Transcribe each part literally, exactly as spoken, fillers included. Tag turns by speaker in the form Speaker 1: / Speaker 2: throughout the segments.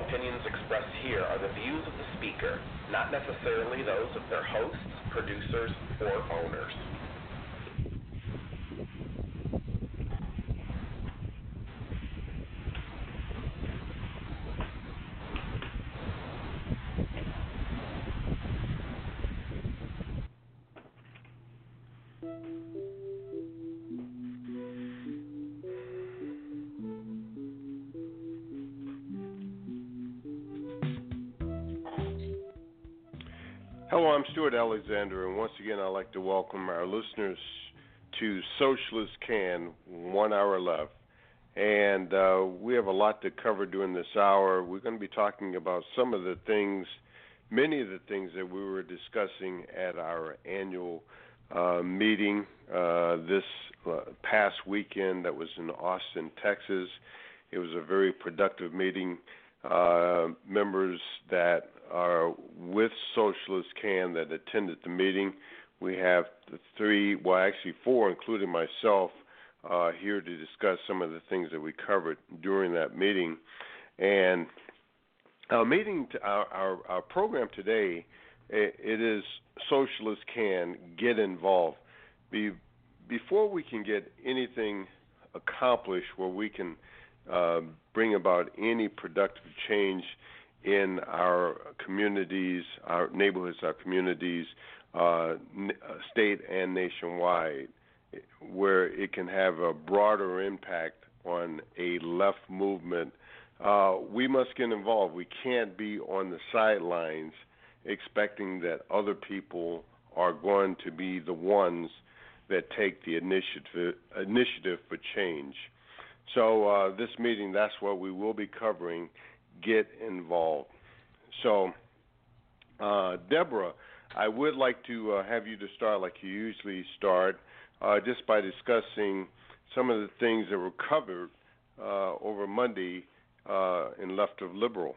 Speaker 1: opinions expressed here are the views of the speaker, not necessarily those of their hosts, producers, or owners.
Speaker 2: Hello, I'm Stuart Alexander, and once again I'd like to welcome our listeners to Socialist Can, one hour left. And uh, we have a lot to cover during this hour. We're going to be talking about some of the things, many of the things that we were discussing at our annual uh, meeting uh, this uh, past weekend that was in Austin, Texas. It was a very productive meeting. Uh, members that are with Socialist Can that attended the meeting. We have the three, well, actually four, including myself, uh, here to discuss some of the things that we covered during that meeting. And our meeting, to our, our, our program today, it, it is Socialist Can Get Involved. Be, before we can get anything accomplished where we can uh, bring about any productive change in our communities, our neighborhoods, our communities, uh, n- state and nationwide, where it can have a broader impact on a left movement, uh, we must get involved. We can't be on the sidelines expecting that other people are going to be the ones that take the initiative, initiative for change. So uh, this meeting, that's what we will be covering, get involved. So, uh, Deborah, I would like to uh, have you to start like you usually start, uh, just by discussing some of the things that were covered uh, over Monday uh, in Left of Liberal.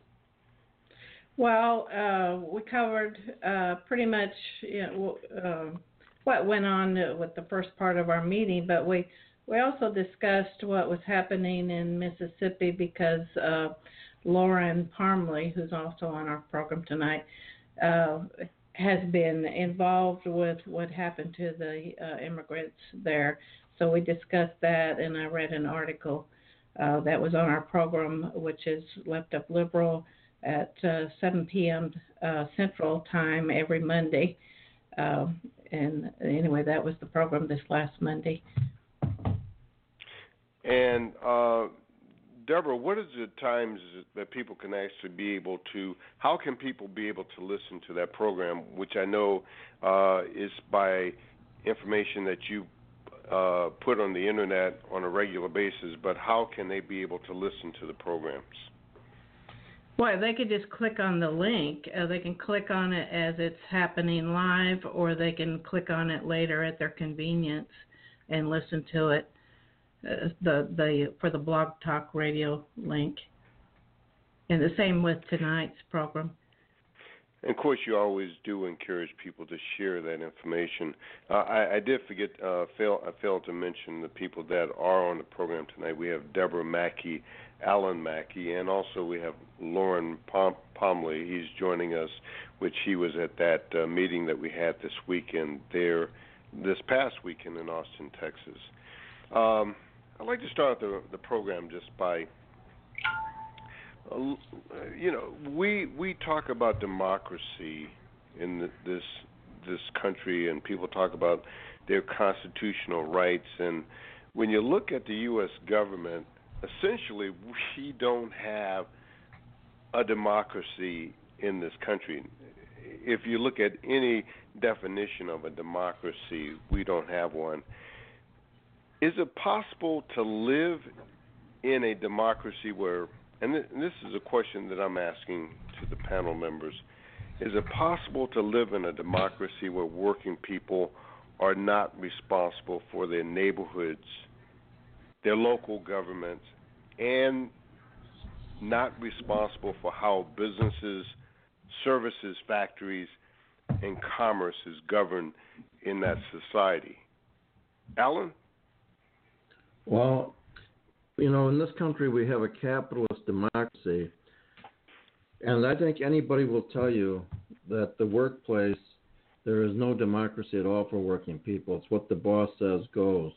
Speaker 3: Well, uh, we covered uh, pretty much you know, uh, what went on with the first part of our meeting, but we We also discussed what was happening in Mississippi because uh, Lauren Parmley, who's also on our program tonight, uh, has been involved with what happened to the uh, immigrants there. So we discussed that, and I read an article uh, that was on our program, which is Left of Liberal at uh, seven p.m. Uh, Central Time every Monday. Uh, and anyway, that was the program this last Monday.
Speaker 2: And uh, Deborah, what is the times that people can actually be able to, how can people be able to listen to that program, which I know uh, is by information that you uh, put on the internet on a regular basis, but how can they be able to listen to the programs?
Speaker 3: Well, they could just click on the link. Uh, they can click on it as it's happening live, or they can click on it later at their convenience and listen to it. Uh, the the for the Blog Talk Radio link, and the same with tonight's program.
Speaker 2: And of course, you always do encourage people to share that information. Uh, I, I did forget, uh, fail, I failed to mention the people that are on the program tonight. We have Deborah Mackey, Alan Mackey, and also we have Lauren Pom- Pomley. He's joining us, which he was at that uh, meeting that we had this weekend there, this past weekend in Austin, Texas. Um, I'd like to start the, the program just by, uh, you know, we we talk about democracy in the, this this country, and people talk about their constitutional rights. And when you look at the U S government, essentially we don't have a democracy in this country. If you look at any definition of a democracy, we don't have one. Is it possible to live in a democracy where, and this is a question that I'm asking to the panel members, is it possible to live in a democracy where working people are not responsible for their neighborhoods, their local governments, and not responsible for how businesses, services, factories, and commerce is governed in that society? Alan?
Speaker 4: Well, you know, in this country we have a capitalist democracy, And I think anybody will tell you that the workplace, there is no democracy at all for working people. It's what the boss says goes.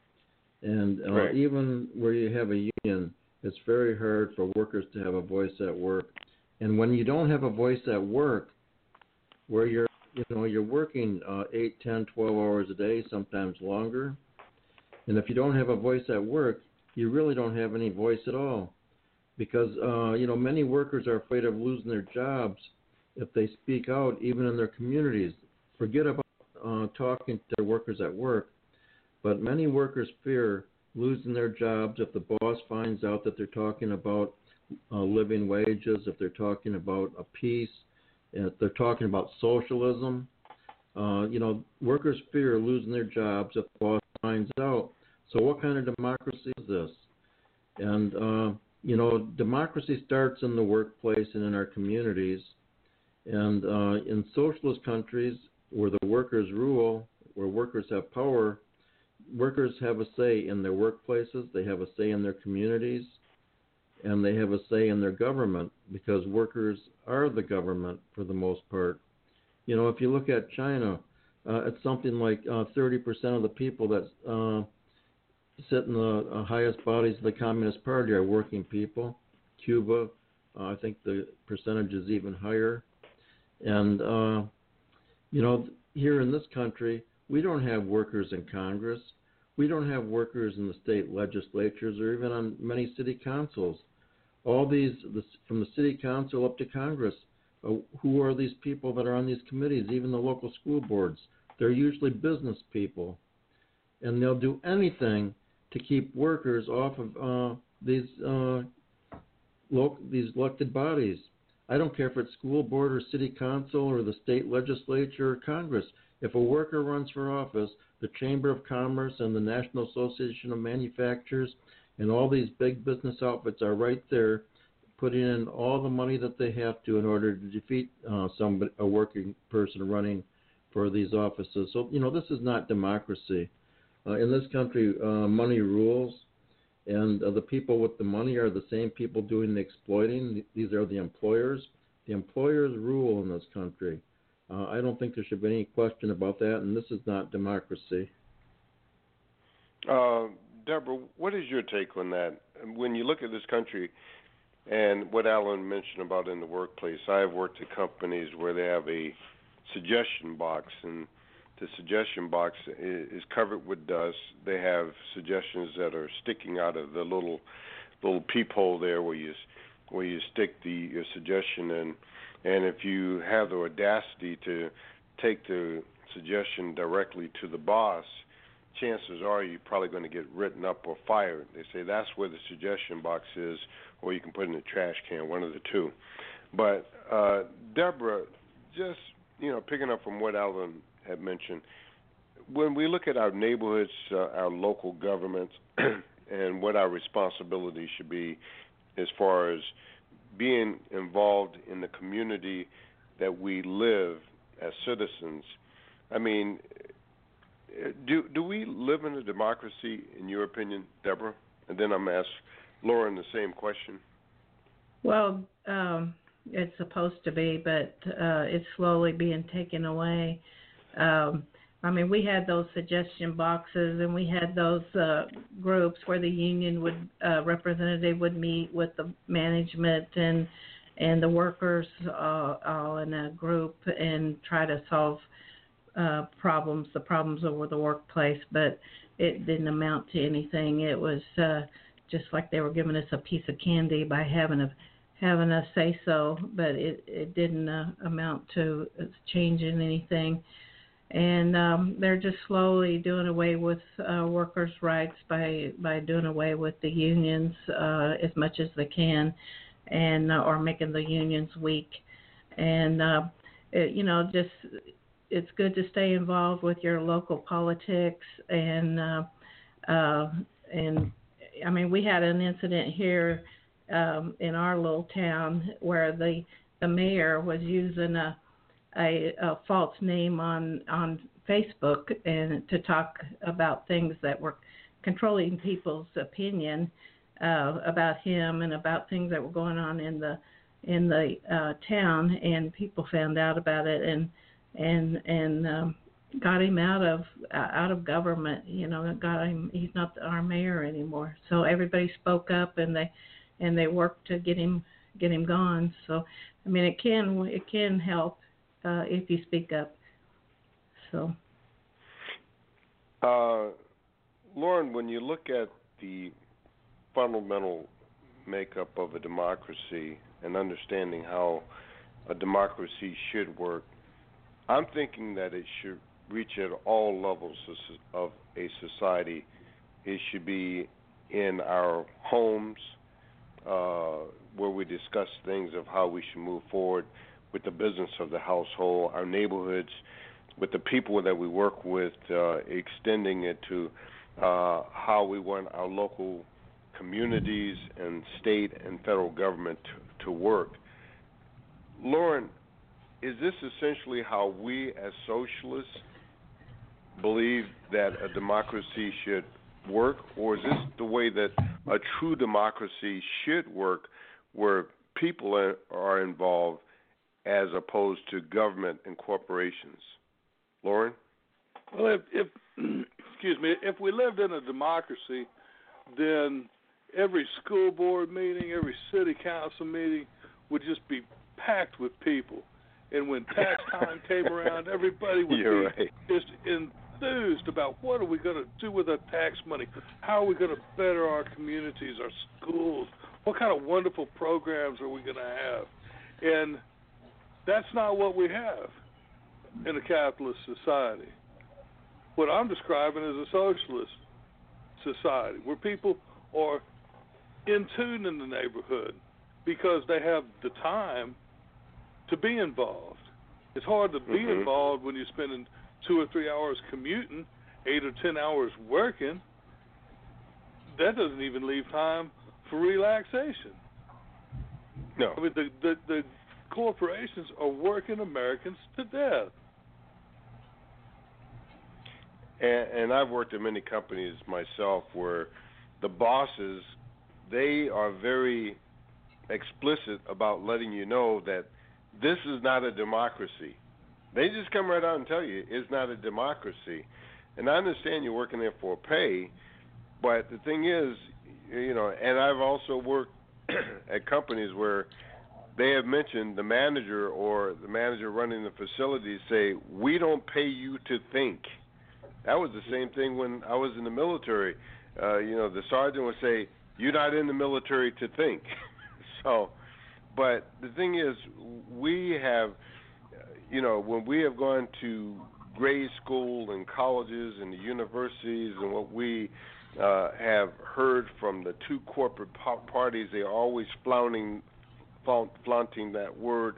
Speaker 4: And uh,
Speaker 2: right.
Speaker 4: even where you have a union, it's very hard for workers to have a voice at work. And when you don't have a voice at work, where you're, you know, you're working uh, eight, ten, twelve hours a day, sometimes longer, and if you don't have a voice at work, you really don't have any voice at all. Because, uh, you know, many workers are afraid of losing their jobs if they speak out, even in their communities. Forget about uh, talking to their workers at work, but many workers fear losing their jobs if the boss finds out that they're talking about uh, living wages, if they're talking about a peace, if they're talking about socialism. Uh, you know, workers fear losing their jobs if the boss finds out. So what kind of democracy is this? And, uh, you know, democracy starts in the workplace and in our communities. And uh, in socialist countries where the workers rule, where workers have power, workers have a say in their workplaces, they have a say in their communities, and they have a say in their government, because workers are the government for the most part. You know, if you look at China, uh, it's something like uh, thirty percent of the people that uh, sit in the uh, highest bodies of the Communist Party are working people. Cuba, uh, I think the percentage is even higher. And, uh, you know, here in this country, we don't have workers in Congress. We don't have workers in the state legislatures or even on many city councils. All these, the, from the city council up to Congress, uh, who are these people that are on these committees, even the local school boards? They're usually business people. And they'll do anything to keep workers off of uh, these uh, local, these elected bodies. I don't care if it's school board or city council or the state legislature or Congress. If a worker runs for office, the Chamber of Commerce and the National Association of Manufacturers and all these big business outfits are right there putting in all the money that they have to in order to defeat uh, somebody, a working person running for these offices. So, you know, this is not democracy. Uh, in this country, uh, money rules, and uh, the people with the money are the same people doing the exploiting. These are the employers. The employers rule in this country. Uh, I don't think there should be any question about that, and this is not democracy.
Speaker 2: Uh, Deborah, what is your take on that? When you look at this country and what Alan mentioned about in the workplace, I have worked at companies where they have a suggestion box, and the suggestion box is covered with dust. They have suggestions that are sticking out of the little little peephole there where you where you stick the your suggestion in. And if you have the audacity to take the suggestion directly to the boss, chances are you're probably going to get written up or fired. They say that's where the suggestion box is, or you can put it in the trash can, one of the two. But uh, Deborah, just you know, picking up from what Alan had mentioned, when we look at our neighborhoods, uh, our local governments, and what our responsibility should be as far as being involved in the community that we live as citizens, I mean, do do we live in a democracy, in your opinion, Deborah? And then I'm going to ask Lauren the same question.
Speaker 3: Well, um, it's supposed to be, but uh, it's slowly being taken away. Um, I mean, we had those suggestion boxes, and we had those uh, groups where the union would uh, representative would meet with the management and and the workers uh, all in a group and try to solve uh, problems, the problems over the workplace. But it didn't amount to anything. It was uh, just like they were giving us a piece of candy by having a having us say so, but it it didn't uh, amount to changing anything. And um, they're just slowly doing away with uh, workers' rights by by doing away with the unions uh, as much as they can, and uh, or making the unions weak. And uh, it, you know, just it's good to stay involved with your local politics. And uh, uh, and I mean, we had an incident here um, in our little town where the the mayor was using a A, a false name on on Facebook and to talk about things that were controlling people's opinion uh, about him and about things that were going on in the in the uh, town, and people found out about it and and and um, got him out of uh, out of government. You know, got him. He's not our mayor anymore. So everybody spoke up, and they and they worked to get him get him gone. So I mean, it can it can help uh, if you speak up. So,
Speaker 2: uh, Lauren, when you look at the fundamental makeup of a democracy and understanding how a democracy should work, I'm thinking that it should reach at all levels of a society. It should be in our homes, uh, where we discuss things of how we should move forward with the business of the household, our neighborhoods, with the people that we work with, uh, extending it to uh, how we want our local communities and state and federal government to, to work. Lauren, is this essentially how we as socialists believe that a democracy should work, or is this the way that a true democracy should work, where people are, are involved as opposed to government and corporations? Lauren?
Speaker 5: Well, if, if excuse me, if we lived in a democracy, then every school board meeting, every city council meeting would just be packed with people. And when tax time came around, everybody would
Speaker 2: You're
Speaker 5: be
Speaker 2: right.
Speaker 5: just enthused about what are we going to do with our tax money? How are we going to better our communities, our schools? What kind of wonderful programs are we going to have? And that's not what we have in a capitalist society. What I'm describing is a socialist society where people are in tune in the neighborhood because they have the time to be involved. It's hard to be
Speaker 2: mm-hmm.
Speaker 5: involved when you're spending two or three hours commuting, eight or ten hours working. That doesn't even leave time for relaxation.
Speaker 2: No.
Speaker 5: I mean, the, the, the corporations are working Americans to death.
Speaker 2: And, and I've worked at many companies myself where the bosses, they are very explicit about letting you know that this is not a democracy. They just come right out and tell you it's not a democracy. And I understand you're working there for pay, but the thing is, you know, and I've also worked at companies where they have mentioned the manager or the manager running the facility say, we don't pay you to think. That was the same thing when I was in the military. Uh, you know, the sergeant would say, you're not in the military to think. So, but the thing is, we have, you know, when we have gone to grade school and colleges and the universities and what we uh, have heard from the two corporate parties, they're always flaunting, flaunting that word,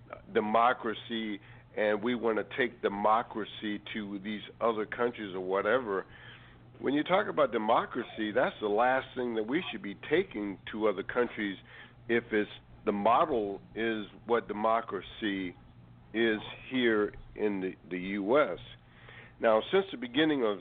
Speaker 2: democracy, and we want to take democracy to these other countries or whatever. When you talk about democracy, that's the last thing that we should be taking to other countries if it's the model is what democracy is here in the, the U S Now, since the beginning of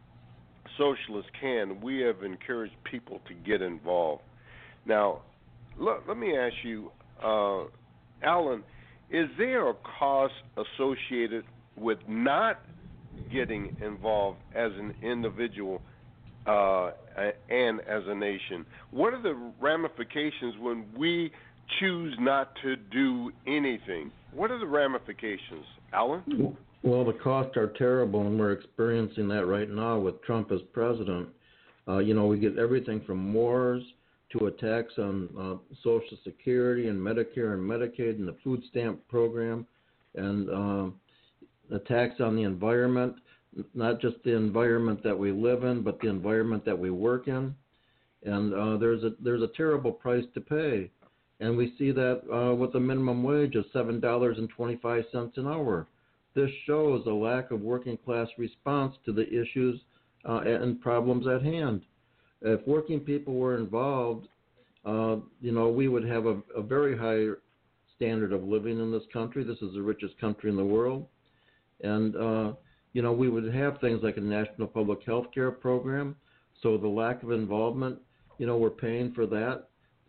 Speaker 2: Socialist Can, we have encouraged people to get involved. Now, look, let me ask you, uh, Alan, is there a cost associated with not getting involved as an individual uh, and as a nation? What are the ramifications when we choose not to do anything? What are the ramifications, Alan?
Speaker 4: Well, the costs are terrible, and we're experiencing that right now with Trump as president. Uh, you know, we get everything from wars to attacks on uh, Social Security and Medicare and Medicaid and the food stamp program, and uh, attacks on the environment, not just the environment that we live in, but the environment that we work in. And uh, there's a there's a terrible price to pay. And we see that uh, with a minimum wage of seven dollars and twenty-five cents an hour. This shows a lack of working class response to the issues uh, and problems at hand. If working people were involved, uh, you know, we would have a, a very high standard of living in this country. This is the richest country in the world. And, uh, you know, we would have things like a national public health care program. So the lack of involvement, you know, we're paying for that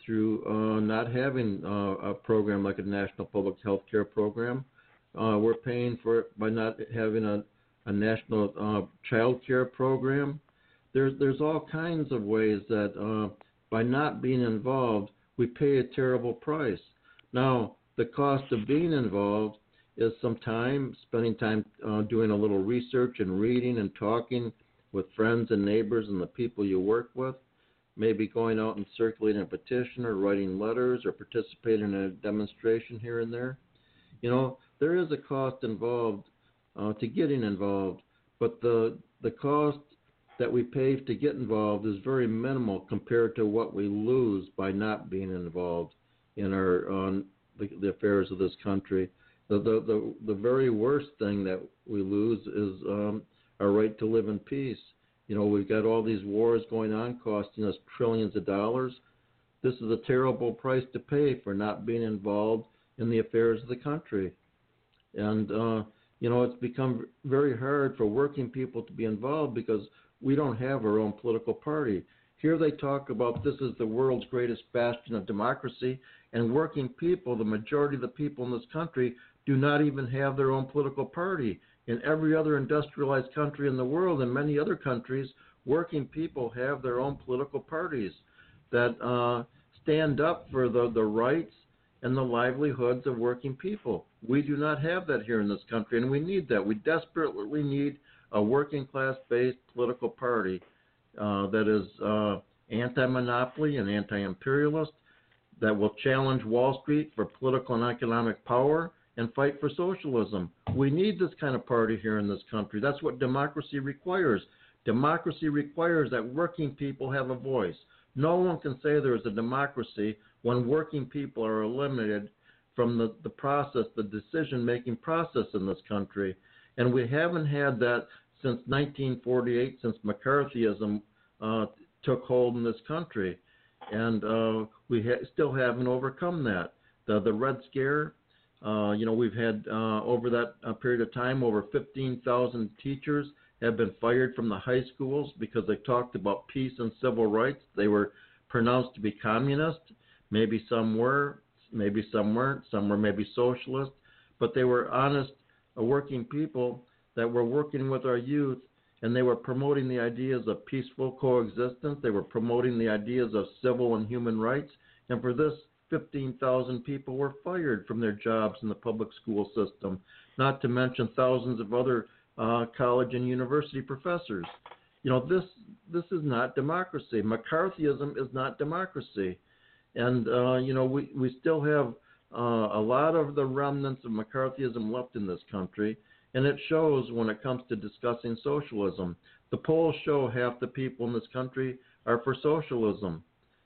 Speaker 4: through uh, not having uh, a program like a national public health care program. Uh, we're paying for it by not having a, a national uh, child care program. There's there's all kinds of ways that uh, by not being involved, we pay a terrible price. Now, the cost of being involved is some time, spending time uh, doing a little research and reading and talking with friends and neighbors and the people you work with, maybe going out and circulating a petition or writing letters or participating in a demonstration here and there. You know, there is a cost involved uh, to getting involved, but the the cost that we pay to get involved is very minimal compared to what we lose by not being involved in our um, the, the affairs of this country. The, the the the very worst thing that we lose is um, our right to live in peace. You know, we've got all these wars going on costing us trillions of dollars. This is a terrible price to pay for not being involved in the affairs of the country. And, uh, you know, it's become very hard for working people to be involved because we don't have our own political party. Here they talk about this is the world's greatest bastion of democracy, and working people, the majority of the people in this country, do not even have their own political party. In every other industrialized country in the world and many other countries, working people have their own political parties that uh, stand up for the, the rights and the livelihoods of working people. We do not have that here in this country, and we need that. We desperately need a working class-based political party uh, that is uh, anti-monopoly and anti-imperialist, that will challenge Wall Street for political and economic power and fight for socialism. We need this kind of party here in this country. That's what democracy requires. Democracy requires that working people have a voice. No one can say there is a democracy when working people are eliminated from the, the process, the decision-making process in this country. And we haven't had that since nineteen forty-eight, since McCarthyism uh, took hold in this country. And uh, we ha- still haven't overcome that. The, the Red Scare, uh, you know, we've had uh, over that uh, period of time, over fifteen thousand teachers have been fired from the high schools because they talked about peace and civil rights. They were pronounced to be communist. Maybe some were, maybe some weren't. Some were maybe socialist. But they were honest, uh, working people that were working with our youth, and they were promoting the ideas of peaceful coexistence. They were promoting the ideas of civil and human rights. And for this, fifteen thousand people were fired from their jobs in the public school system, not to mention thousands of other uh, college and university professors. You know, this this is not democracy. McCarthyism is not democracy. And, uh, you know, we, we still have uh, a lot of the remnants of McCarthyism left in this country, and it shows when it comes to discussing socialism. The polls show half the people in this country are for socialism.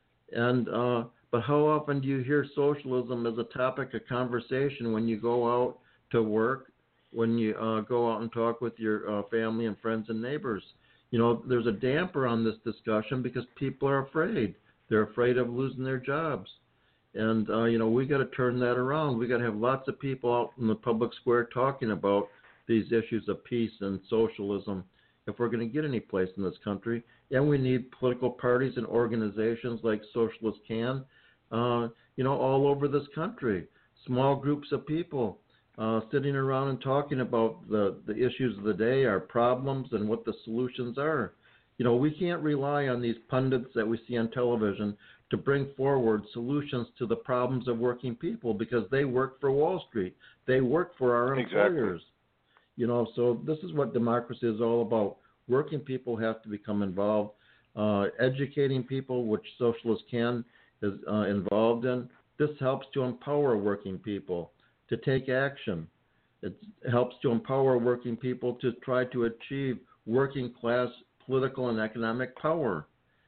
Speaker 4: And uh, but how often do you hear socialism as a topic of conversation when you go out to work, when you uh, go out and talk with your uh, family and friends and neighbors? You know, there's a damper on this discussion because people are afraid. They're afraid of losing their jobs. And, uh, you know, we got to turn that around. We got to have lots of people out in the public square talking about these issues of peace and socialism if we're going to get any place in this country. And we need political parties and organizations like Socialists Can, uh, you know, all over this country. Small groups of people uh, sitting around and talking about the, the issues of the day, our problems, and what the solutions are. You know, we can't rely on these pundits that we see on television to bring forward solutions to the problems of working people because they work for Wall Street. They work for our employers.
Speaker 2: Exactly.
Speaker 4: You know, so this is what democracy is all about. Working people have to become involved. Uh, educating people, which Socialists Can is uh, involved in. This helps to empower working people to take action. It helps to empower working people to try to achieve working class political and economic power.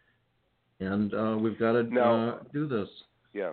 Speaker 4: And uh, we've got to
Speaker 2: now,
Speaker 4: uh, do this.
Speaker 2: Yeah.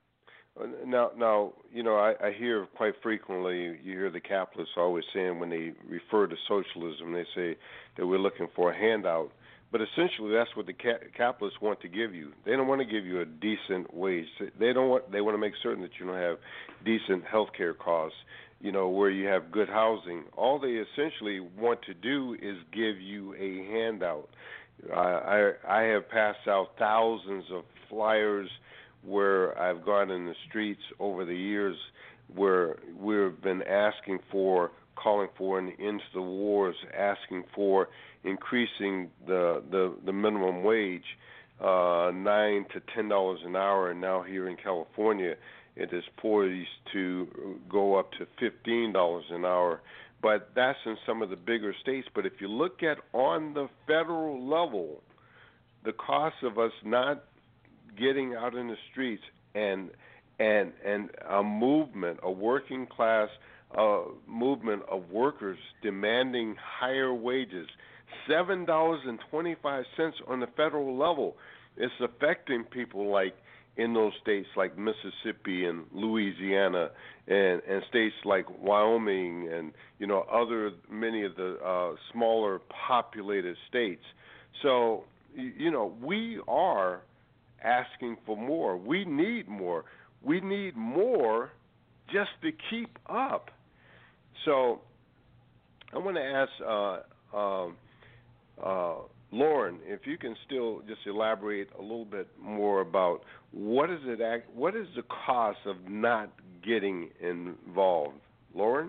Speaker 2: Now, now, you know, I, I hear quite frequently, you hear the capitalists always saying when they refer to socialism, they say that we're looking for a handout. But essentially, that's what the ca- capitalists want to give you. They don't want to give you a decent wage. They don't want. They want to make certain that you don't have decent health care costs, you know, where you have good housing. All they essentially want to do is give you a handout. I, I, I have passed out thousands of flyers where I've gone in the streets over the years where we've been asking for, calling for an end to the wars, asking for increasing the the, the minimum wage, uh, nine to ten dollars an hour, and now here in California, it is poised to go up to fifteen dollars an hour. But that's in some of the bigger states. But if you look at on the federal level, the cost of us not getting out in the streets and and and a movement, a working class uh, movement of workers demanding higher wages, seven dollars and twenty-five cents on the federal level. It's affecting people like in those states like Mississippi and Louisiana and, and states like Wyoming and, you know, other many of the uh, smaller populated states. So, you know, we are asking for more. We need more. We need more just to keep up. So I want to ask uh, uh, uh, Lauren, if you can still just elaborate a little bit more about what is it? Act, what is the cost of not getting involved, Lauren?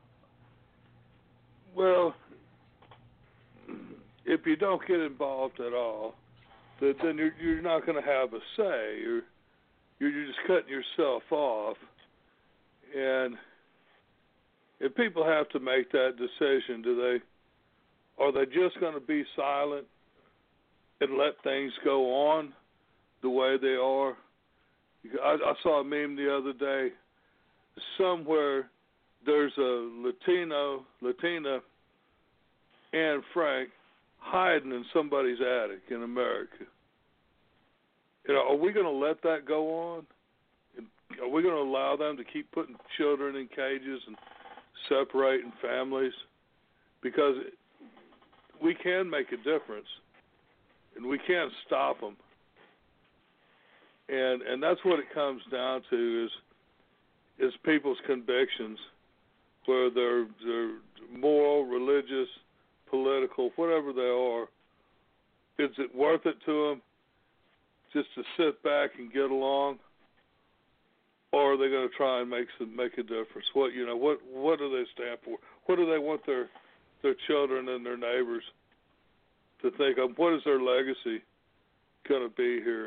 Speaker 5: Well, if you don't get involved at all, then you're you're not going to have a say. You're you're just cutting yourself off, and if people have to make that decision, do they? Are they just going to be silent and let things go on the way they are? I, I saw a meme the other day. Somewhere there's a Latino, Latina, Anne Frank hiding in somebody's attic in America. You know, are we going to let that go on? Are we going to allow them to keep putting children in cages and separating families? Because we can make a difference, and we can stop them. And and that's what it comes down to is is people's convictions, whether they're, they're moral, religious, political, whatever they are. Is it worth it to them just to sit back and get along, or are they going to try and make some make a difference? What you know, what what do they stand for? What do they want their their children and their neighbors to think of? What is their legacy going to be here?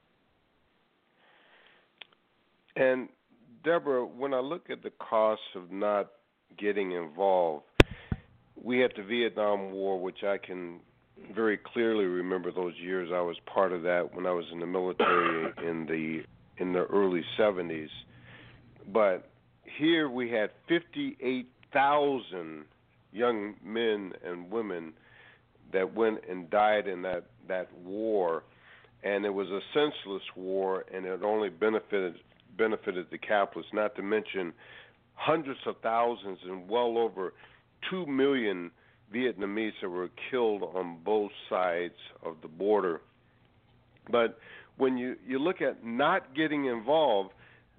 Speaker 2: And Deborah, when I look at the costs of not getting involved, we had the Vietnam War, which I can very clearly remember those years. I was part of that when I was in the military in the in the early seventies. But here we had fifty-eight thousand young men and women that went and died in that, that war, and it was a senseless war, and it only benefited benefited the capitalists, not to mention hundreds of thousands and well over two million Vietnamese that were killed on both sides of the border. But when you, you look at not getting involved,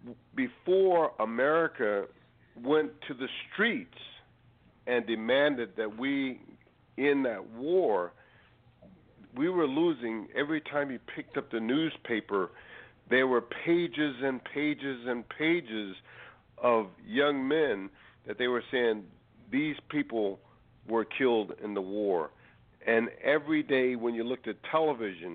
Speaker 2: before America went to the streets and demanded that we in that war, we were losing. Every time you picked up the newspaper, there were pages and pages and pages of young men that they were saying these people were killed in the war. And every day when you looked at television,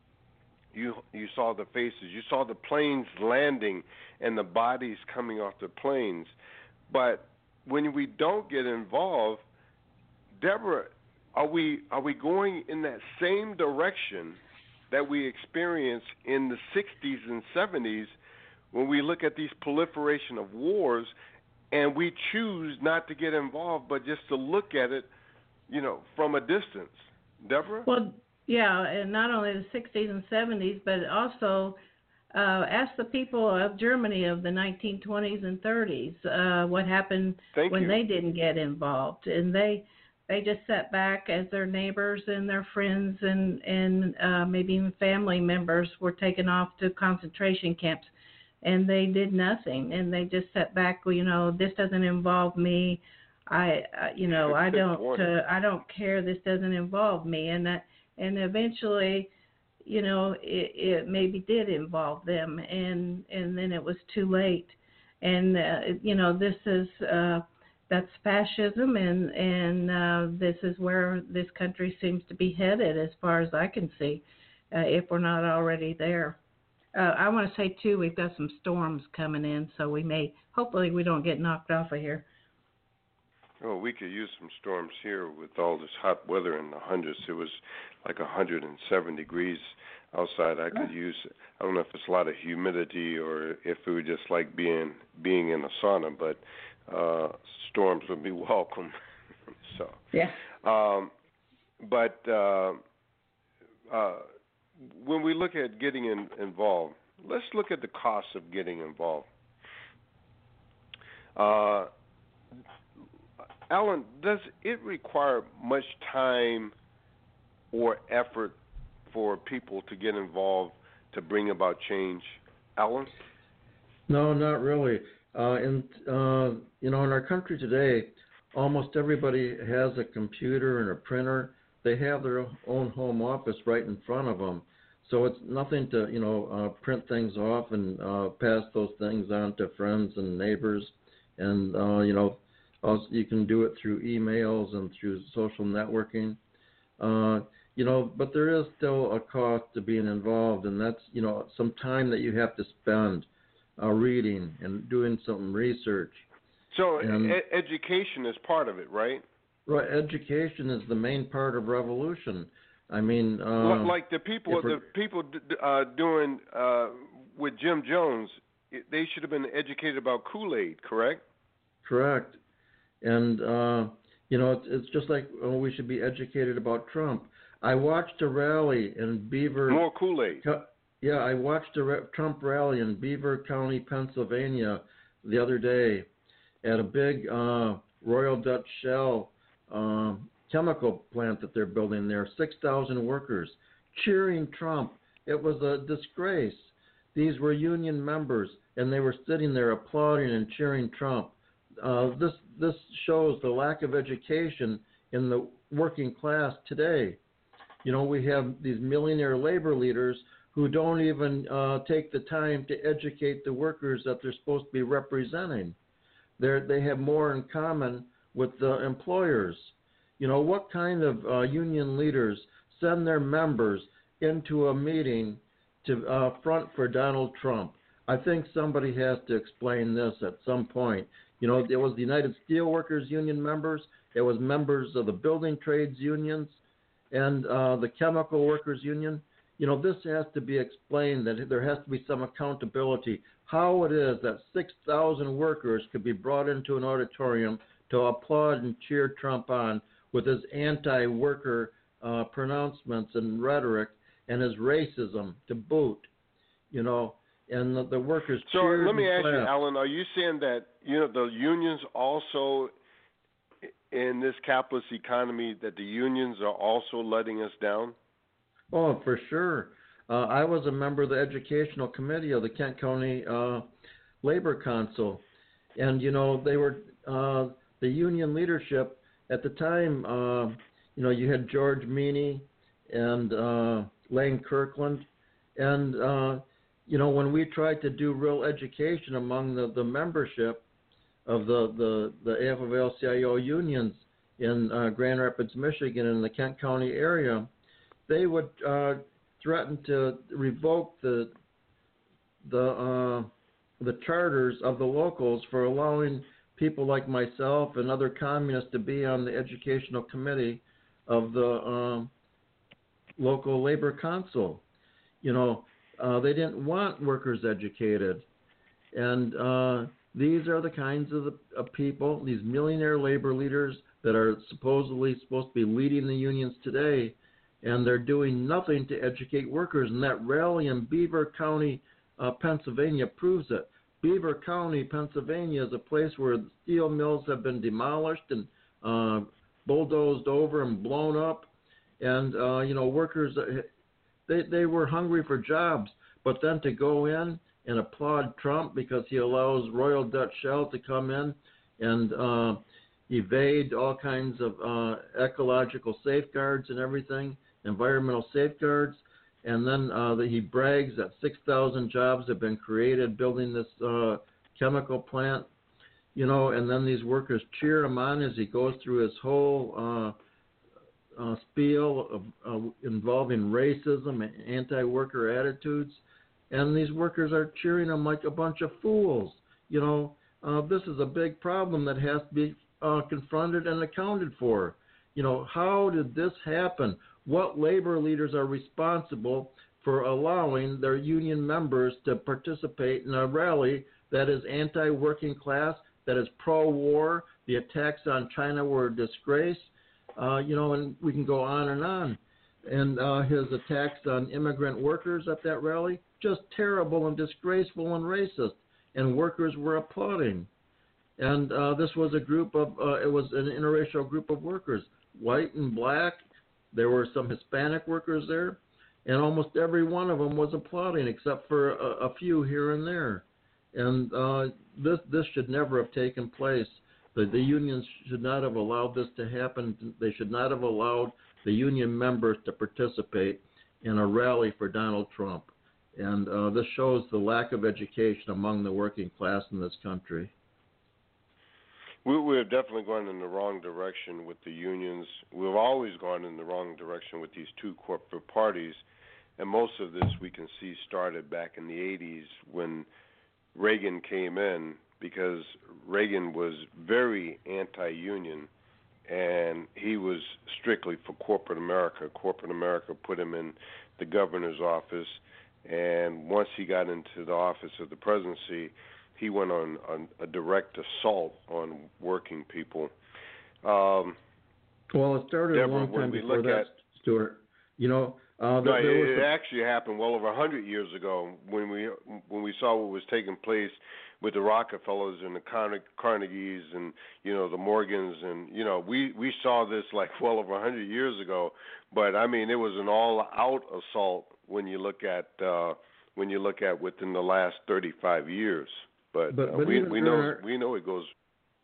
Speaker 2: you you saw the faces, you saw the planes landing and the bodies coming off the planes. But when we don't get involved, Deborah, are we are we going in that same direction that we experienced in the sixties and seventies when we look at these proliferation of wars and we choose not to get involved but just to look at it, you know, from a distance? Deborah?
Speaker 3: Well, yeah, and not only the sixties and seventies, but also uh, ask the people of Germany of the nineteen twenties and thirties uh, what happened
Speaker 2: Thank
Speaker 3: when
Speaker 2: you.
Speaker 3: they didn't get involved. And they they just sat back as their neighbors and their friends and, and uh, maybe even family members were taken off to concentration camps. And they did nothing. And they just sat back, well, you know, this doesn't involve me. I, uh, you know, I don't, uh, I don't care. This doesn't involve me. And that, and eventually, you know, it, it maybe did involve them, and and then it was too late. And uh, you know, this is uh, that's fascism, and and uh, this is where this country seems to be headed, as far as I can see, uh, if we're not already there. Uh, I want to say too, we've got some storms coming in, so we may, hopefully, we don't get knocked off of here.
Speaker 2: Oh, we could use some storms here with all this hot weather in the hundreds. It was like one hundred seven degrees outside. I could use, I don't know if it's a lot of humidity or if it would just like being being in a sauna, but uh, storms would be welcome. so,
Speaker 3: yeah.
Speaker 2: Um, but uh, uh, when we look at getting in, involved, let's look at the cost of getting involved. Uh, Alan, does it require much time or effort for people to get involved to bring about change? Alan?
Speaker 4: No, not really. Uh, in uh, you know, in our country today, almost everybody has a computer and a printer. They have their own home office right in front of them, so it's nothing to you know uh, print things off and uh, pass those things on to friends and neighbors, and uh, you know. Also, you can do it through emails and through social networking, uh, you know. But there is still a cost to being involved, and that's you know some time that you have to spend uh, reading and doing some research.
Speaker 2: So
Speaker 4: and,
Speaker 2: e- education is part of it, right?
Speaker 4: Right. Education is the main part of revolution. I mean, uh,
Speaker 2: like the people, the people uh, doing uh, with Jim Jones, they should have been educated about Kool-Aid, correct?
Speaker 4: Correct. And, uh, you know, it's, it's just like oh, we should be educated about Trump. I watched a rally in Beaver.
Speaker 2: More Kool-Aid.
Speaker 4: Yeah, I watched a re- Trump rally in Beaver County, Pennsylvania the other day at a big uh, Royal Dutch Shell uh, chemical plant that they're building there. six thousand workers cheering Trump. It was a disgrace. These were union members, and they were sitting there applauding and cheering Trump. Uh, this this shows the lack of education in the working class today. You know, we have these millionaire labor leaders who don't even uh, take the time to educate the workers that they're supposed to be representing. They they have more in common with the employers. You know, what kind of uh, union leaders send their members into a meeting to uh, front for Donald Trump? I think somebody has to explain this at some point. You know, it was the United Steelworkers Union members, it was members of the building trades unions, and uh, the chemical workers union. You know, this has to be explained, that there has to be some accountability. How it is that six thousand workers could be brought into an auditorium to applaud and cheer Trump on with his anti-worker uh, pronouncements and rhetoric and his racism to boot, you know. And the, the workers
Speaker 2: so
Speaker 4: cheered.
Speaker 2: So let me ask
Speaker 4: clapped.
Speaker 2: you, Alan, are you saying that, you know, the unions also, in this capitalist economy, that the unions are also letting us down?
Speaker 4: Oh, for sure. Uh, I was a member of the educational committee of the Kent County uh, Labor Council. And, you know, they were, uh, the union leadership at the time, uh, you know, you had George Meany and uh, Lane Kirkland. And, uh, you know, when we tried to do real education among the, the membership of the, the, the A F L L C I O unions in uh, Grand Rapids, Michigan, in the Kent County area, they would uh, threaten to revoke the the uh, the charters of the locals for allowing people like myself and other communists to be on the educational committee of the um, local labor council. You know, uh, they didn't want workers educated, and uh, these are the kinds of, the, of people, these millionaire labor leaders that are supposedly supposed to be leading the unions today. And they're doing nothing to educate workers. And that rally in Beaver County, uh, Pennsylvania proves it. Beaver County, Pennsylvania is a place where steel mills have been demolished and uh, bulldozed over and blown up. And, uh, you know, workers, they, they were hungry for jobs. But then to go in and applaud Trump because he allows Royal Dutch Shell to come in and uh, evade all kinds of uh, ecological safeguards and everything, environmental safeguards, And then uh, the, he brags that six thousand jobs have been created building this uh, chemical plant, you know, and then these workers cheer him on as he goes through his whole uh, uh, spiel of, uh, involving racism and anti-worker attitudes. And these workers are cheering him like a bunch of fools. You know, uh, this is a big problem that has to be uh, confronted and accounted for. You know, how did this happen? What labor leaders are responsible for allowing their union members to participate in a rally that is anti-working class, that is pro-war? The attacks on China were a disgrace, uh, you know, and we can go on and on. And uh, his attacks on immigrant workers at that rally, just terrible and disgraceful and racist, and workers were applauding. And uh, this was a group of, uh, it was an interracial group of workers, white and black. There were some Hispanic workers there, and almost every one of them was applauding, except for a, a few here and there. And uh, this this should never have taken place. The, the unions should not have allowed this to happen. They should not have allowed the union members to participate in a rally for Donald Trump. And uh, this shows the lack of education among the working class in this country.
Speaker 2: We, we've definitely gone in the wrong direction with the unions. We've always gone in the wrong direction with these two corporate parties. And most of this we can see started back in the eighties when Reagan came in, because Reagan was very anti-union, and he was strictly for corporate America. Corporate America put him in the governor's office, and once he got into the office of the presidency, he went on, on a direct assault on working people. Um,
Speaker 4: well, it started
Speaker 2: Deborah,
Speaker 4: a long time before that,
Speaker 2: at,
Speaker 4: Stuart. You know, uh,
Speaker 2: no,
Speaker 4: there, there
Speaker 2: it,
Speaker 4: was
Speaker 2: it actually happened well over a hundred years ago when we when we saw what was taking place with the Rockefellers and the Carnegies and, you know, the Morgans, and, you know, we, we saw this like well over a hundred years ago. But I mean, it was an all-out assault when you look at uh, when you look at within the last thirty-five years. But,
Speaker 4: but,
Speaker 2: uh,
Speaker 4: but
Speaker 2: we we know
Speaker 4: our,
Speaker 2: we know it goes.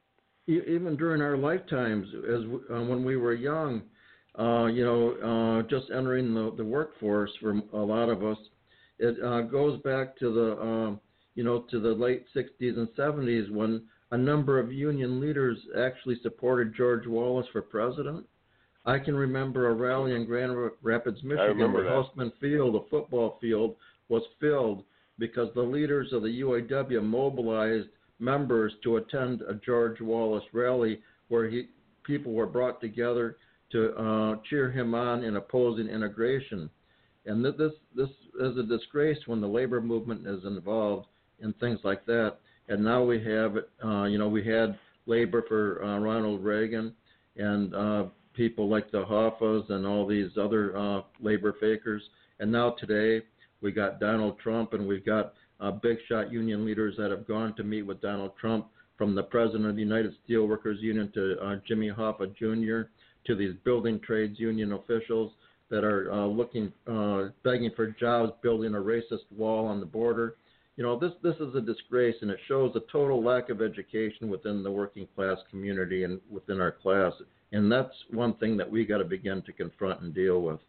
Speaker 4: Even during our lifetimes, as uh, when we were young, uh, you know, uh, just entering the, the workforce for a lot of us, it uh, goes back to the um, you know to the late sixties and seventies when a number of union leaders actually supported George Wallace for president. I can remember a rally in Grand Rapids, Michigan, where Houseman Field, a football field, was filled because the leaders of the U A W mobilized members to attend a George Wallace rally where he, people were brought together to uh, cheer him on in opposing integration. And th- this this is a disgrace when the labor movement is involved in things like that. And now we have, uh, you know, we had labor for uh, Ronald Reagan and uh, people like the Hoffas and all these other uh, labor fakers. And now today we got Donald Trump, and we've got uh, big shot union leaders that have gone to meet with Donald Trump, from the president of the United Steelworkers Union to uh, Jimmy Hoffa Junior, to these building trades union officials that are uh, looking, uh, begging for jobs, building a racist wall on the border. You know, this this is a disgrace, and it shows a total lack of education within the working class community and within our class. And that's one thing that we got to begin to confront and deal with.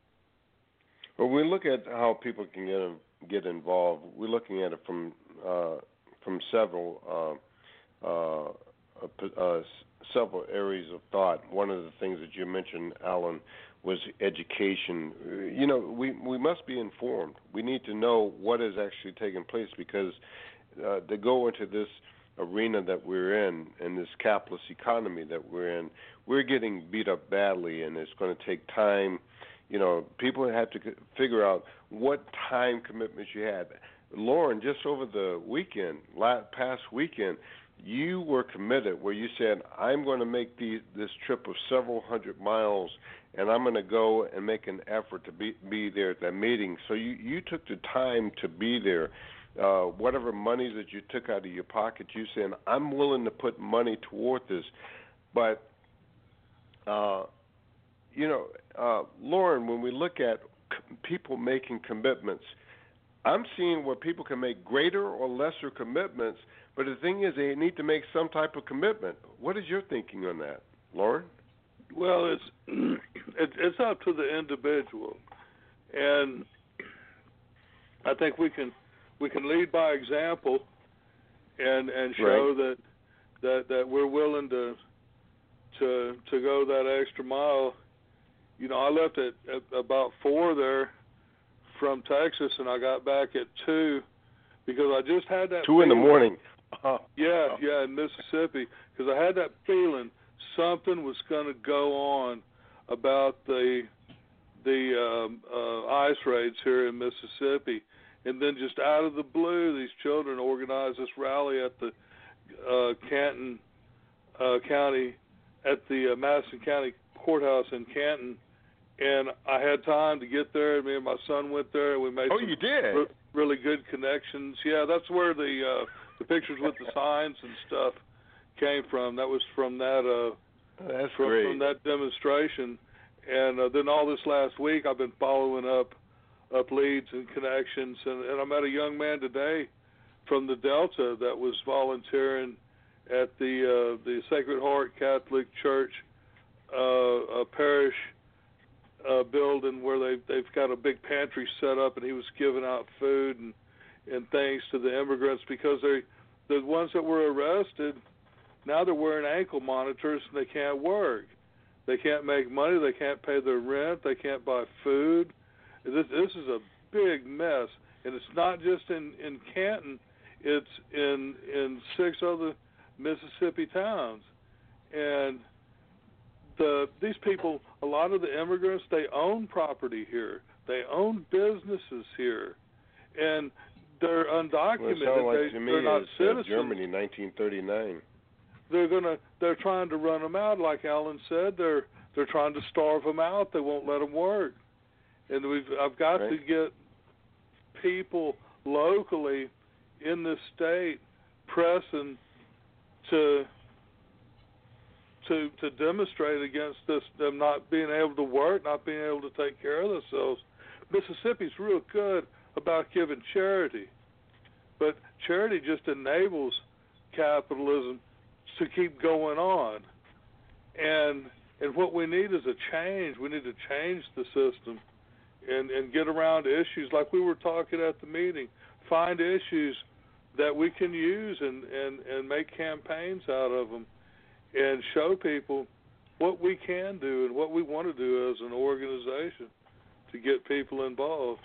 Speaker 2: Well, we look at how people can get get involved. We're looking at it from uh, from several uh, uh, uh, several areas of thought. One of the things that you mentioned, Alan, was education. You know, we we must be informed. We need to know what is actually taking place, because uh, to go into this arena that we're in, and this capitalist economy that we're in, we're getting beat up badly, and it's going to take time. You know, people have to figure out what time commitments you had. Lauren, just over the weekend, last, past weekend, you were committed where you said, I'm going to make the, this trip of several hundred miles, and I'm going to go and make an effort to be, be there at that meeting. So you, you took the time to be there. Uh, whatever money that you took out of your pocket, you said, I'm willing to put money toward this. But, uh, you know, uh, Lauren, when we look at c- people making commitments, I'm seeing where people can make greater or lesser commitments, but the thing is they need to make some type of commitment. What is your thinking on that, Lauren?
Speaker 5: Well, it's it, it's up to the individual, and I think we can we can lead by example, and and show
Speaker 2: Right.
Speaker 5: that that that we're willing to to to go that extra mile. You know, I left at, at about four there from Texas, and I got back at two because I just had that
Speaker 2: Two in the
Speaker 5: feeling.
Speaker 2: morning.
Speaker 5: Yeah, yeah, in Mississippi, because I had that feeling something was going to go on about the the um, uh, ice raids here in Mississippi, and then just out of the blue, these children organized this rally at the uh, Canton uh, County, at the uh, Madison County Courthouse in Canton, and I had time to get there. Me and my son went there, and we made
Speaker 2: Oh,
Speaker 5: some
Speaker 2: you did?
Speaker 5: re- really good connections. Yeah, that's where the uh, the pictures with the signs and stuff came from. That was from that uh,
Speaker 2: That's
Speaker 5: from,
Speaker 2: great.
Speaker 5: from that demonstration. And uh, then all this last week, I've been following up up leads and connections, and, and I met a young man today from the Delta that was volunteering at the uh, the Sacred Heart Catholic Church uh, uh, parish uh, building where they they've got a big pantry set up, and he was giving out food and and things to the immigrants because they the ones that were arrested now they're wearing ankle monitors and they can't work. They can't make money. They can't pay their rent. They can't buy food. This this is a big mess, and it's not just in, in Canton. It's in in six other Mississippi towns, and the these people, a lot of the immigrants, they own property here. They own businesses here, and they're undocumented.
Speaker 2: Well, it sounds like
Speaker 5: they,
Speaker 2: to me
Speaker 5: they're not
Speaker 2: it's uh,
Speaker 5: citizens.
Speaker 2: Germany, nineteen thirty-nine.
Speaker 5: They're gonna. They're trying to run them out, like Alan said. They're they're trying to starve them out. They won't let them work, and we've. I've got
Speaker 2: Right.
Speaker 5: to get people locally in this state pressing to to to demonstrate against this them not being able to work, not being able to take care of themselves. Mississippi's real good about giving charity, but charity just enables capitalism to keep going on. And and what we need is a change. We need to change the system and, and get around issues like we were talking at the meeting. Find issues that we can use and, and, and make campaigns out of them and show people what we can do and what we want to do as an organization to get people involved.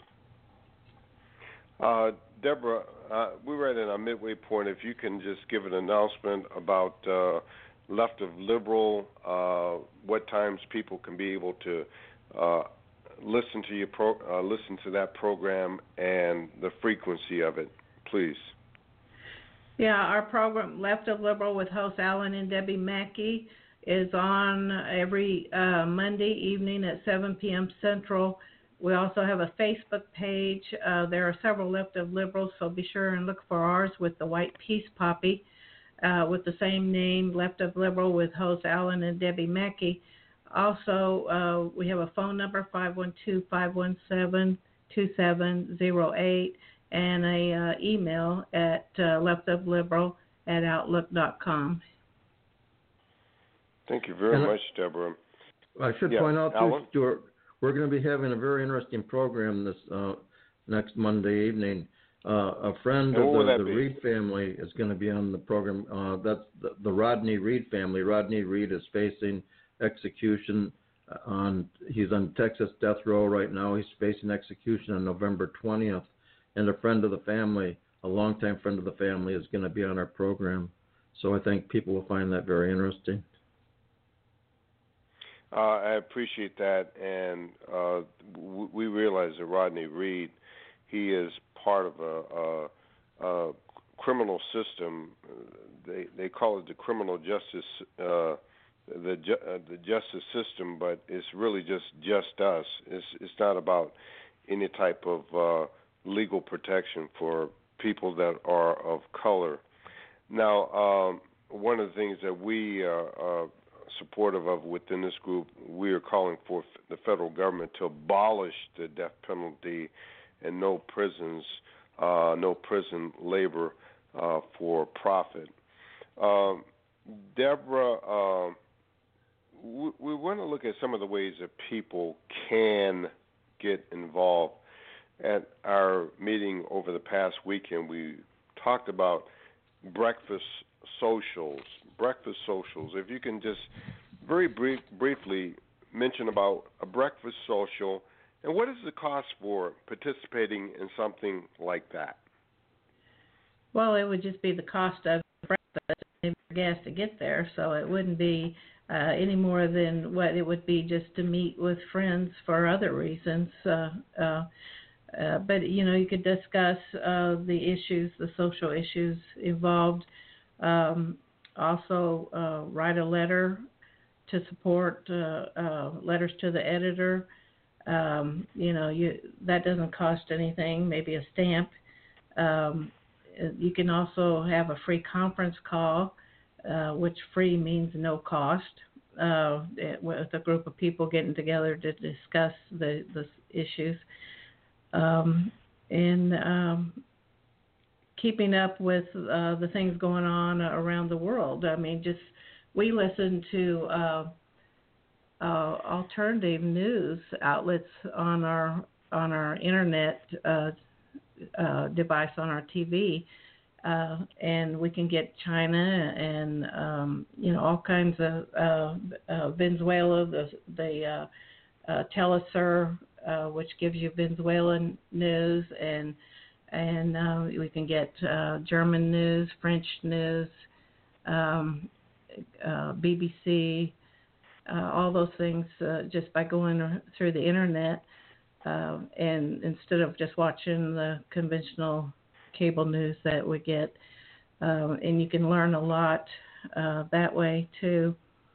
Speaker 2: Uh, Deborah, uh, we're right at our midway point. If you can just give an announcement about uh, Left of Liberal, uh, what times people can be able to uh, listen to your pro- uh, listen to that program and the frequency of it, please.
Speaker 3: Yeah, our program, Left of Liberal with hosts Alan and Debbie Mackey, is on every uh, Monday evening at seven p.m. Central. We also have a Facebook page. Uh, there are several Left of Liberals, so be sure and look for ours with the white peace poppy uh, with the same name, Left of Liberal, with hosts Alan and Debbie Mackey. Also, uh, we have a phone number, five one two, five one seven, two seven zero eight, and a uh, email at uh, leftofliberal at outlook dot com.
Speaker 2: Thank you very
Speaker 4: And I-
Speaker 2: much, Deborah.
Speaker 4: I should
Speaker 2: Yeah,
Speaker 4: point out, too,
Speaker 2: Alan?
Speaker 4: Stuart, we're going to be having a very interesting program this uh, next Monday evening. Uh, a friend
Speaker 2: And what will
Speaker 4: of
Speaker 2: that
Speaker 4: the, the
Speaker 2: be?
Speaker 4: Reed family is going to be on the program. Uh, that's the, the Rodney Reed family. Rodney Reed is facing execution on, he's on Texas death row right now. He's facing execution on November twentieth. And a friend of the family, a longtime friend of the family, is going to be on our program. So I think people will find that very interesting.
Speaker 2: Uh, I appreciate that, and uh, w- we realize that Rodney Reed, he is part of a, a, a criminal system. They they call it the criminal justice, uh, the ju- uh, the justice system, but it's really just just us. It's it's not about any type of uh, legal protection for people that are of color. Now, um, one of the things that we uh, uh, supportive of within this group, we are calling for the federal government to abolish the death penalty and no prisons, uh, no prison labor uh, for profit. Um, Deborah, uh, we, we want to look at some of the ways that people can get involved. at our meeting over the past weekend, we talked about breakfast socials. Breakfast socials. If you can just very brief, briefly mention about a breakfast social, and what is the cost for participating in something like that?
Speaker 3: Well, it would just be the cost of breakfast and gas to get there, so it wouldn't be uh, any more than what it would be just to meet with friends for other reasons. Uh, uh, uh, but, you know, you could discuss uh, the issues, the social issues involved. Um, also, uh, write a letter to support, uh, uh, letters to the editor. Um, you know, you that doesn't cost anything, maybe a stamp. Um, you can also have a free conference call, uh, which free means no cost, uh, with a group of people getting together to discuss the, the issues. Um, and um, keeping up with uh, the things going on around the world. I mean, just we listen to uh, uh, alternative news outlets on our on our internet uh, uh, device on our T V, uh, and we can get China and um, you know all kinds of uh, uh, Venezuela, the the uh, uh, Telesur, uh, which gives you Venezuelan news, and and uh, we can get uh, German news, French news, um, uh, B B C, uh, all those things uh, just by going through the internet, uh, and instead of just watching the conventional cable news that we get, uh, and you can learn a lot uh, that way too.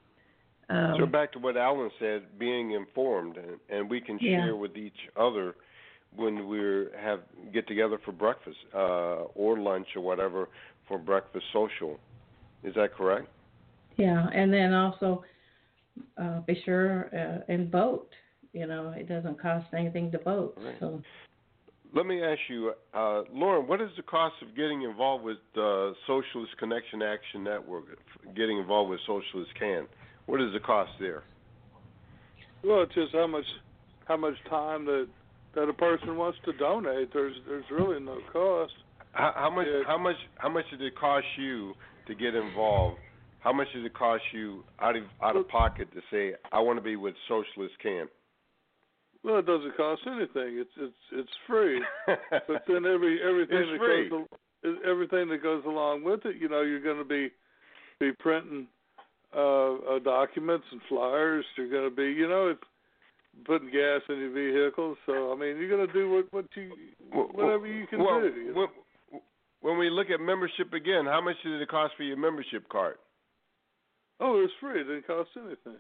Speaker 3: Um,
Speaker 2: so back to what Alan said, being informed, and, and we can
Speaker 3: yeah.
Speaker 2: share with each other when we have get together for breakfast uh, or lunch or whatever for breakfast social. Is that correct?
Speaker 3: Yeah, and then also uh, be sure uh, and vote. You know, it doesn't cost anything to vote.
Speaker 2: Right.
Speaker 3: So
Speaker 2: let me ask you, uh, Lauren, what is the cost of getting involved with the Socialist Connection Action Network? Getting involved with Socialist Can, what is the cost there?
Speaker 5: Well, it's just how much how much time that that a person wants to donate. There's there's really no cost.
Speaker 2: How, how much
Speaker 5: it,
Speaker 2: how much how much did it cost you to get involved? How much did it cost you out of out of pocket to say I want to be with Socialist Can?
Speaker 5: Well, it doesn't cost anything. It's it's it's free. But then every everything
Speaker 2: it's
Speaker 5: that
Speaker 2: free.
Speaker 5: goes everything that goes along with it, you know, you're going to be be printing uh, uh, documents and flyers. You're going to be, you know, it's putting gas in your vehicles. So I mean, you're going to do what what you whatever you can
Speaker 2: well,
Speaker 5: do. You
Speaker 2: know? When we look at membership again, how much did it cost for your membership card?
Speaker 5: Oh, it's free. It didn't cost anything.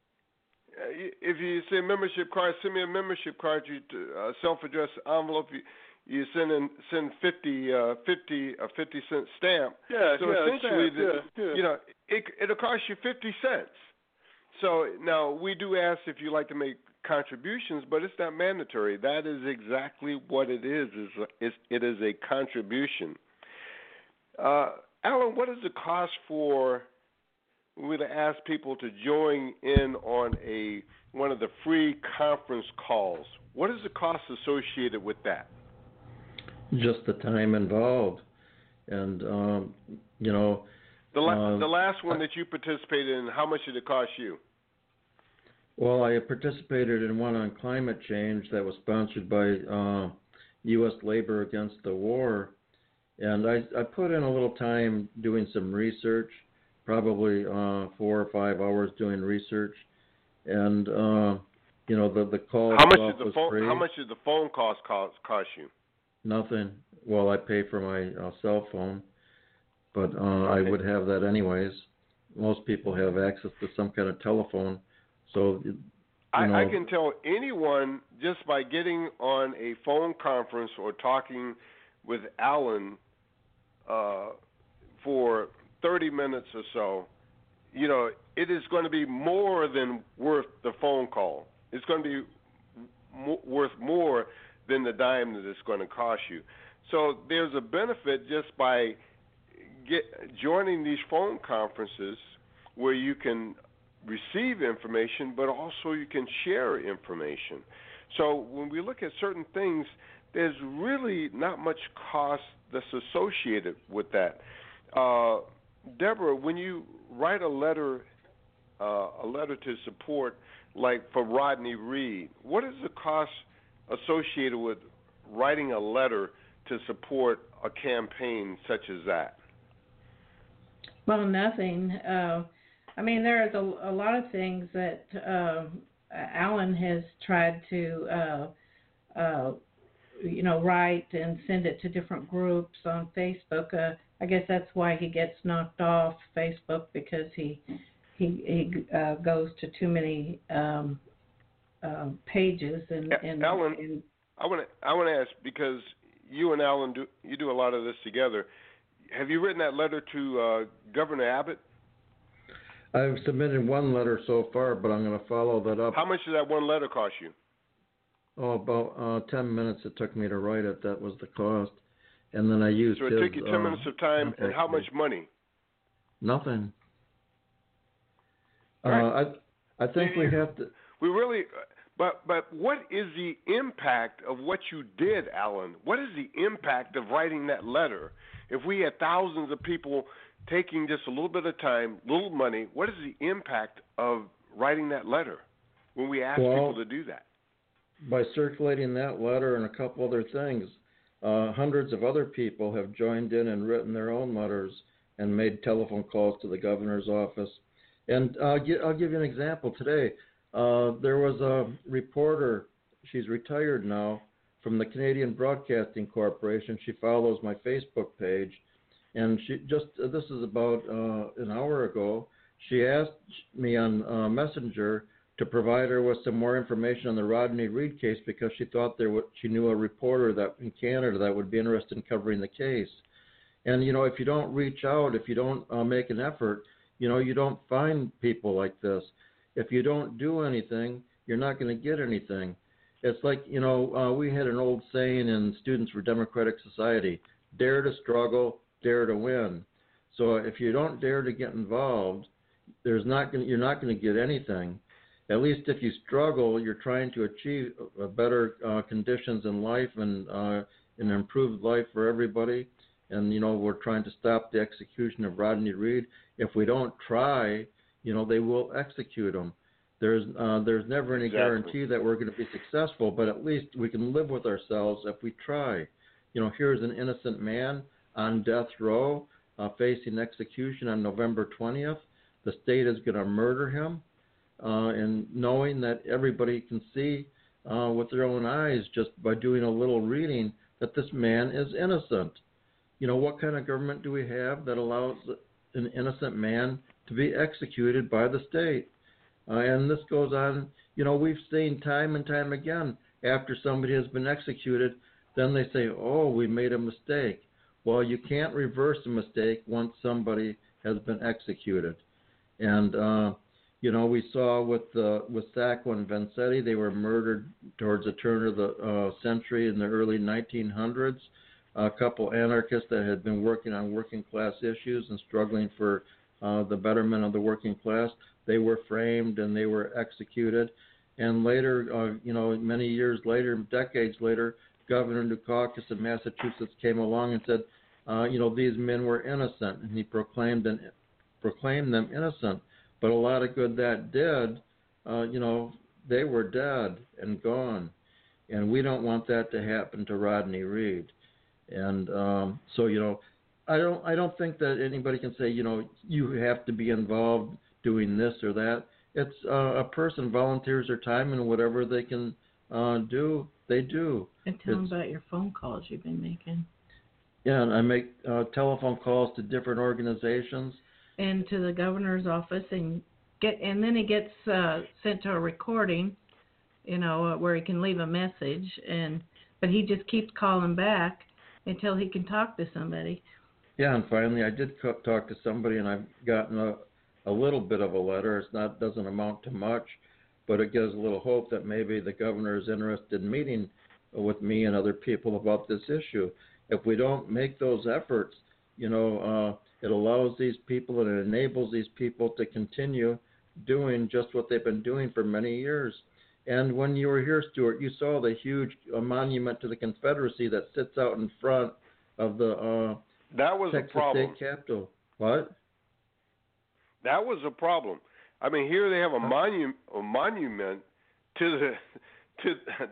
Speaker 2: If you say membership card, send me a membership card. You uh, self-addressed envelope. You, you send in send fifty uh, fifty a fifty cent stamp.
Speaker 5: Yeah,
Speaker 2: so
Speaker 5: yeah,
Speaker 2: essentially,
Speaker 5: stamp,
Speaker 2: the,
Speaker 5: yeah, yeah.
Speaker 2: you know, it it'll cost you fifty cents. So now we do ask if you like to make contributions, but it's not mandatory. That is exactly what it is. Is it is a contribution. Uh, Alan, what is the cost for? We're going to ask people to join in on a one of the free conference calls. What is the cost associated with that?
Speaker 4: Just the time involved, and um, you know.
Speaker 2: The, la-
Speaker 4: uh,
Speaker 2: the last one that you participated in, how much did it cost you?
Speaker 4: Well, I participated in one on climate change that was sponsored by uh, U S Labor Against the War, and I, I put in a little time doing some research. Probably uh, four or five hours doing research, and uh, you know the the call
Speaker 2: how much
Speaker 4: itself
Speaker 2: did the
Speaker 4: was
Speaker 2: phone?
Speaker 4: free.
Speaker 2: How much did the phone cost cost, cost you?
Speaker 4: Nothing. Well, I pay for my uh, cell phone, but uh,
Speaker 2: okay.
Speaker 4: I would have that anyways. Most people have access to some kind of telephone, so you
Speaker 2: I,
Speaker 4: know.
Speaker 2: I can tell anyone just by getting on a phone conference or talking with Alan uh, for thirty minutes or so, you know, it is going to be more than worth the phone call. It's going to be m- worth more than the dime that it's going to cost you. So there's a benefit just by get, joining these phone conferences where you can receive information, but also you can share information. So when we look at certain things there's really not much cost that's associated with that. Uh, Deborah, when you write a letter, uh, a letter to support, like for Rodney Reed, what is the cost associated with writing a letter to support a campaign such as that?
Speaker 3: Well, nothing. Uh, I mean, there's a, a lot of things that uh, Alan has tried to, uh, uh, you know, write and send it to different groups on Facebook. Uh, I guess that's why he gets knocked off Facebook, because he he he uh, goes to too many um, uh, pages and, and
Speaker 2: Alan.
Speaker 3: And,
Speaker 2: I want to I want to ask, because you and Alan do you do a lot of this together. Have you written that letter to uh, Governor Abbott?
Speaker 4: I've submitted one letter so far, but I'm going to follow that up.
Speaker 2: How much did that one letter cost you?
Speaker 4: Oh, about uh, ten minutes it took me to write it. That was the cost. And then I used
Speaker 2: So it
Speaker 4: his,
Speaker 2: took you ten
Speaker 4: uh,
Speaker 2: minutes of time, and how much money?
Speaker 4: Nothing.
Speaker 2: Right.
Speaker 4: Uh, I I think we have to.
Speaker 2: We really, but but what is the impact of what you did, Alan? What is the impact of writing that letter? If we had thousands of people taking just a little bit of time, little money, what is the impact of writing that letter when we ask
Speaker 4: well,
Speaker 2: people to do that?
Speaker 4: By circulating that letter and a couple other things, uh, hundreds of other people have joined in and written their own letters and made telephone calls to the governor's office. And uh, I'll give you an example. Today, uh, there was a reporter, she's retired now, from the Canadian Broadcasting Corporation. She follows my Facebook page. And she just, uh, this is about uh, an hour ago, she asked me on uh, Messenger to provide her with some more information on the Rodney Reed case, because she thought there w- she knew a reporter that in Canada that would be interested in covering the case. And, you know, if you don't reach out, if you don't uh, make an effort, you know, you don't find people like this. If you don't do anything, you're not going to get anything. It's like, you know, uh, we had an old saying in Students for Democratic Society, dare to struggle, dare to win. So if you don't dare to get involved, there's not gonna, you're not going to get anything. At least if you struggle, you're trying to achieve a better uh, conditions in life and uh, an improved life for everybody. And, you know, we're trying to stop the execution of Rodney Reed. If we don't try, you know, they will execute him. There's uh, there's never any
Speaker 2: Exactly.
Speaker 4: guarantee that we're going to be successful, but at least we can live with ourselves if we try. You know, here's an innocent man on death row uh, facing execution on November twentieth. The state is going to murder him, uh, and knowing that everybody can see uh, with their own eyes just by doing a little reading that this man is innocent. You know, what kind of government do we have that allows an innocent man to be executed by the state? Uh, and this goes on, you know, we've seen time and time again, after somebody has been executed, then they say, oh, we made a mistake. Well, you can't reverse a mistake once somebody has been executed. And, uh, you know, we saw with uh, with Sacco and Vanzetti, they were murdered towards the turn of the uh, century in the early nineteen hundreds. A couple anarchists that had been working on working class issues and struggling for uh, the betterment of the working class, they were framed and they were executed. And later, uh, you know, many years later, decades later, Governor Dukakis of Massachusetts came along and said, uh, you know, these men were innocent, and he proclaimed and proclaimed them innocent. But a lot of good that did, uh, you know, they were dead and gone, and we don't want that to happen to Rodney Reed. And um, so, you know, I don't, I don't think that anybody can say, you know, you have to be involved doing this or that. It's uh, a person volunteers their time and whatever they can uh, do, they do.
Speaker 3: And tell them
Speaker 4: It's,
Speaker 3: about your phone calls you've been making.
Speaker 4: Yeah, and I make uh, telephone calls to different organizations.
Speaker 3: And to the governor's office, and get, and then he gets uh, sent to a recording, you know, uh, where he can leave a message, and but he just keeps calling back until he can talk to somebody.
Speaker 4: Yeah, and finally I did co- talk to somebody, and I've gotten a, a little bit of a letter. It's not doesn't amount to much, but it gives a little hope that maybe the governor is interested in meeting with me and other people about this issue. If we don't make those efforts, you know, uh, it allows these people and it enables these people to continue doing just what they've been doing for many years. And when you were here, Stuart, you saw the huge uh, monument to the Confederacy that sits out in front of the uh,
Speaker 2: that was
Speaker 4: Texas
Speaker 2: a problem.
Speaker 4: State Capitol. What?
Speaker 2: That was a problem. I mean, here they have a, monu- a monument to the to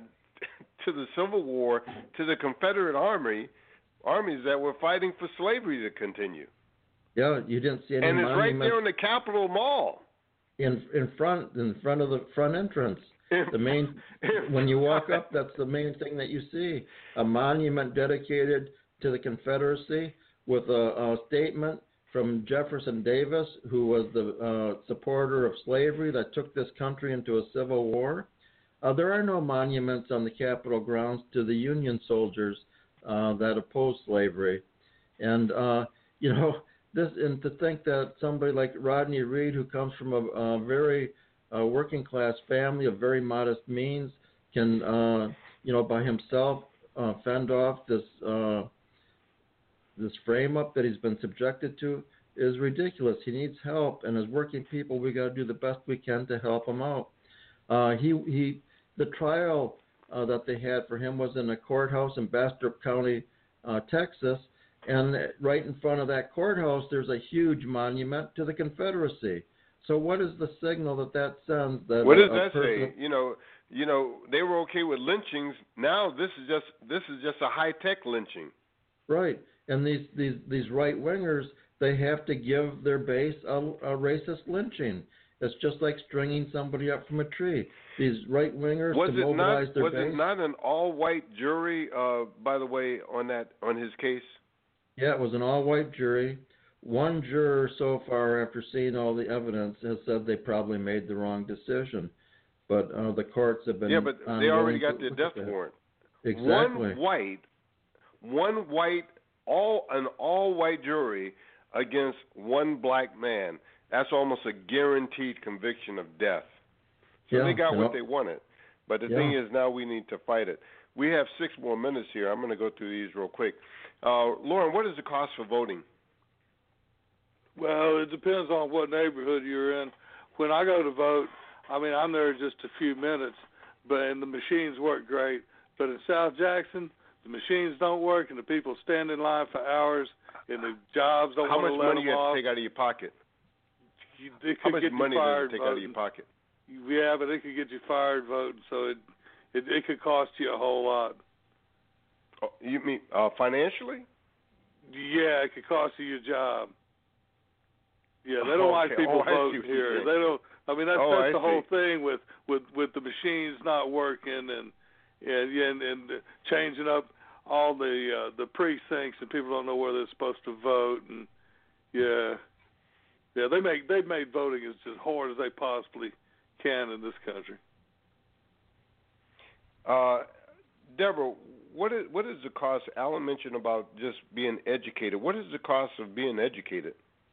Speaker 2: to the Civil War, to the Confederate Army, armies that were fighting for slavery to continue.
Speaker 4: Yeah, you didn't see any
Speaker 2: and it's
Speaker 4: monument.
Speaker 2: right there in the Capitol Mall.
Speaker 4: In in front in front of the front entrance. The main when you walk up, that's the main thing that you see. A monument dedicated to the Confederacy with a, a statement from Jefferson Davis, who was the uh, supporter of slavery that took this country into a civil war. Uh, there are no monuments on the Capitol grounds to the Union soldiers uh, that opposed slavery, and uh, you know this. And to think that somebody like Rodney Reed, who comes from a, a very uh, working class family of very modest means, can uh, you know by himself uh, fend off this. Uh, This frame up that he's been subjected to is ridiculous. He needs help, and as working people, we got to do the best we can to help him out. Uh, he he, the trial uh, that they had for him was in a courthouse in Bastrop County, uh, Texas, and right in front of that courthouse, there's a huge monument to the Confederacy. So what is the signal that that sends? That
Speaker 2: what does
Speaker 4: a, a
Speaker 2: that
Speaker 4: person,
Speaker 2: say? You know, you know, they were okay with lynchings. Now this is just this is just a high tech lynching.
Speaker 4: Right. And these, these, these right-wingers, they have to give their base a, a racist lynching. It's just like stringing somebody up from a tree. These right-wingers
Speaker 2: was
Speaker 4: to
Speaker 2: it
Speaker 4: mobilize
Speaker 2: not,
Speaker 4: their
Speaker 2: was
Speaker 4: base.
Speaker 2: Was it not an all-white jury, uh, by the way, on that on his case?
Speaker 4: Yeah, it was an all-white jury. One juror so far, after seeing all the evidence, has said they probably made the wrong decision. But uh, the courts have been
Speaker 2: Yeah, but they already got their death warrant.
Speaker 4: Exactly.
Speaker 2: One white, one white, all an all-white jury against one black man. That's almost a guaranteed conviction of death. So
Speaker 4: yeah,
Speaker 2: they got
Speaker 4: you
Speaker 2: what
Speaker 4: know,
Speaker 2: they wanted. But the
Speaker 4: yeah.
Speaker 2: thing is, now we need to fight it. We have six more minutes here. I'm going to go through these real quick. Uh, Lauren, what is the cost for voting?
Speaker 5: Well, it depends on what neighborhood you're in. When I go to vote, I mean, I'm there just a few minutes, but and the machines work great. But in South Jackson, the machines don't work, and the people stand in line for hours, and the jobs don't
Speaker 2: How
Speaker 5: want to
Speaker 2: much
Speaker 5: let
Speaker 2: money
Speaker 5: them
Speaker 2: you have
Speaker 5: off.
Speaker 2: to take out of your pocket?
Speaker 5: You, it
Speaker 2: How
Speaker 5: could
Speaker 2: much
Speaker 5: get
Speaker 2: money
Speaker 5: you
Speaker 2: does
Speaker 5: fired
Speaker 2: it take
Speaker 5: voting.
Speaker 2: out of your pocket?
Speaker 5: Yeah, but it could get you fired voting, so it it, it could cost you a whole lot.
Speaker 2: Oh, you mean uh, financially?
Speaker 5: Yeah, it could cost you your job. Yeah, they don't
Speaker 2: Oh,
Speaker 5: like
Speaker 2: okay.
Speaker 5: people
Speaker 2: Oh, I see
Speaker 5: voting
Speaker 2: what you're
Speaker 5: here.
Speaker 2: saying.
Speaker 5: They don't. I mean, that's,
Speaker 2: Oh,
Speaker 5: that's
Speaker 2: I
Speaker 5: the whole
Speaker 2: see.
Speaker 5: thing with, with, with the machines not working and and and, and changing up all the uh, the precincts, and people don't know where they're supposed to vote. And yeah, yeah, they make they've made voting as as hard as they possibly can in this country.
Speaker 2: Uh, Deborah, what is what is the cost? Alan mentioned about just being educated. What is the cost of being educated?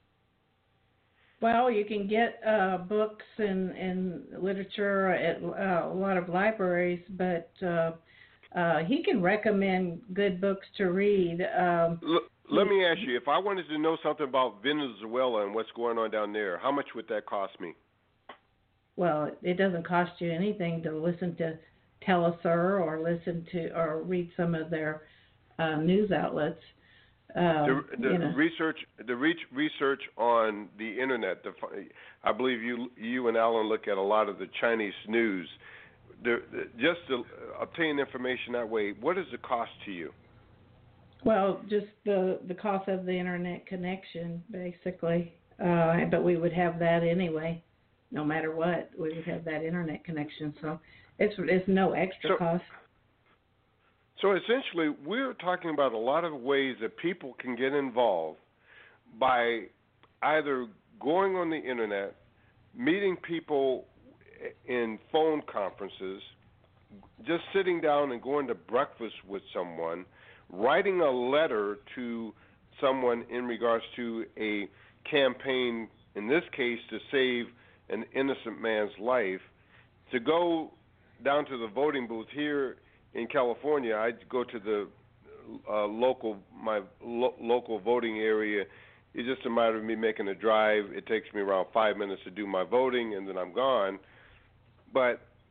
Speaker 3: Well, you can get uh, books and, and literature at uh, a lot of libraries, but uh, uh, he can recommend good books to read. Um,
Speaker 2: L- let me ask you, if I wanted to know something about Venezuela and what's going on down there, how much would that cost me?
Speaker 3: Well, it doesn't cost you anything to listen to Telesur or listen to or read some of their uh, news outlets. Um,
Speaker 2: the the
Speaker 3: you know.
Speaker 2: research, the reach research on the internet. The, I believe you you and Alan look at a lot of the Chinese news. The, the, just to obtain information that way, what is the cost to you?
Speaker 3: Well, just the the cost of the internet connection, basically. Uh, but we would have that anyway, no matter what. We would have that internet connection, so it's it's no extra
Speaker 2: So,
Speaker 3: cost.
Speaker 2: So essentially, we're talking about a lot of ways that people can get involved by either going on the internet, meeting people in phone conferences, just sitting down and going to breakfast with someone, writing a letter to someone in regards to a campaign, in this case, to save an innocent man's life, to go down to the voting booth here in California. I go to the uh, local my lo- local voting area. It's just a matter of me making a drive. It takes me around five minutes to do my voting, and then I'm gone. But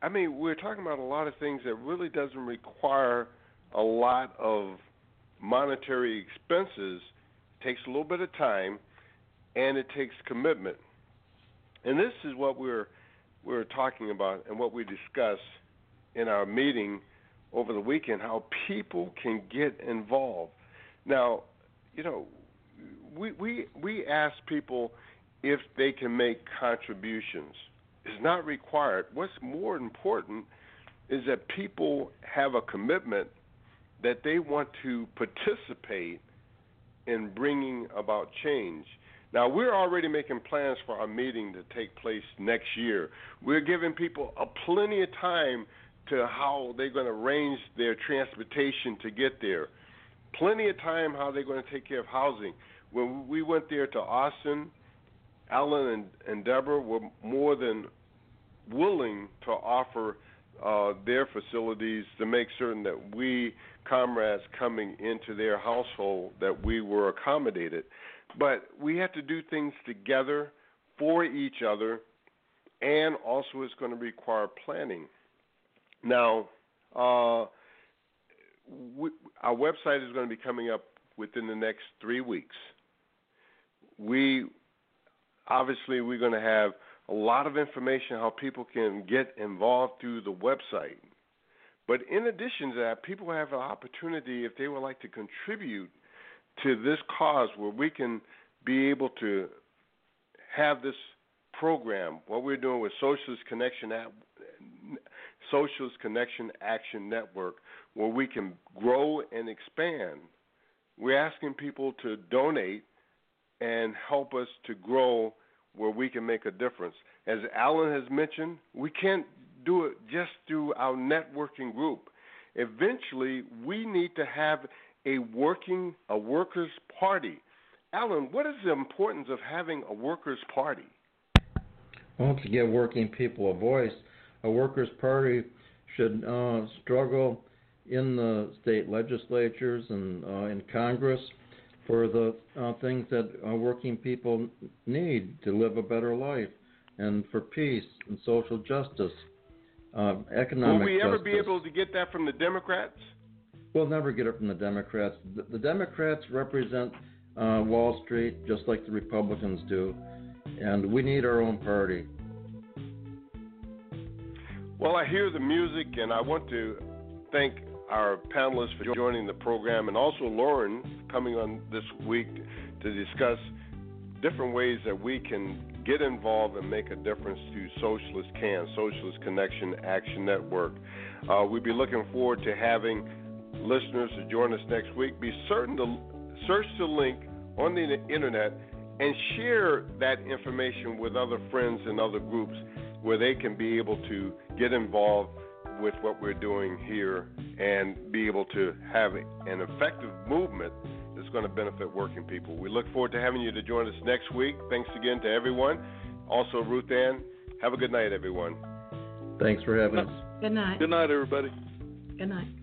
Speaker 2: I mean, we're talking about a lot of things that really doesn't require a lot of monetary expenses. It takes a little bit of time, and it takes commitment. And this is what we're we're talking about and what we discussed in our meeting over the weekend, how people can get involved. Now, you know, we we we ask people if they can make contributions. It's not required. What's more important is that people have a commitment that they want to participate in bringing about change. Now, we're already making plans for our meeting to take place next year. We're giving people a plenty of time to how they're going to arrange their transportation to get there. Plenty of time how they're going to take care of housing. When we went there to Austin, Alan and, and Deborah were more than willing to offer uh, their facilities to make certain that we, comrades coming into their household, that we were accommodated. But we have to do things together for each other, and also it's going to require planning. Now, uh, we, our website is going to be coming up within the next three weeks. We obviously we're going to have a lot of information how people can get involved through the website. But in addition to that, people have an opportunity if they would like to contribute to this cause where we can be able to have this program, what we're doing with Socialist Connection Socialist Connection Action Network, where we can grow and expand. We're asking people to donate and help us to grow where we can make a difference. As Alan has mentioned, we can't do it just through our networking group. Eventually, we need to have a working, a workers' party. Alan, what is the importance of having a workers' party?
Speaker 4: Well, to give working people a voice, a workers' party should uh, struggle in the state legislatures and uh, in Congress for the uh, things that uh, working people need to live a better life, and for peace and social justice, uh, economic justice.
Speaker 2: Will we ever be able to get that from the Democrats?
Speaker 4: We'll never get it from the Democrats. The, the Democrats represent uh, Wall Street just like the Republicans do, and we need our own party.
Speaker 2: Well, I hear the music, and I want to thank our panelists for joining the program, and also Lauren coming on this week to discuss different ways that we can get involved and make a difference through Socialist CAN, Socialist Connection Action Network. Uh, we'll be looking forward to having listeners to join us next week. Be certain to search the link on the internet and share that information with other friends and other groups where they can be able to get involved with what we're doing here and be able to have an effective movement that's going to benefit working people. We look forward to having you to join us next week. Thanks again to everyone. Also, Ruth Ann, have a good night, everyone.
Speaker 4: Thanks for having us.
Speaker 3: Good night.
Speaker 5: Good night, everybody.
Speaker 3: Good night.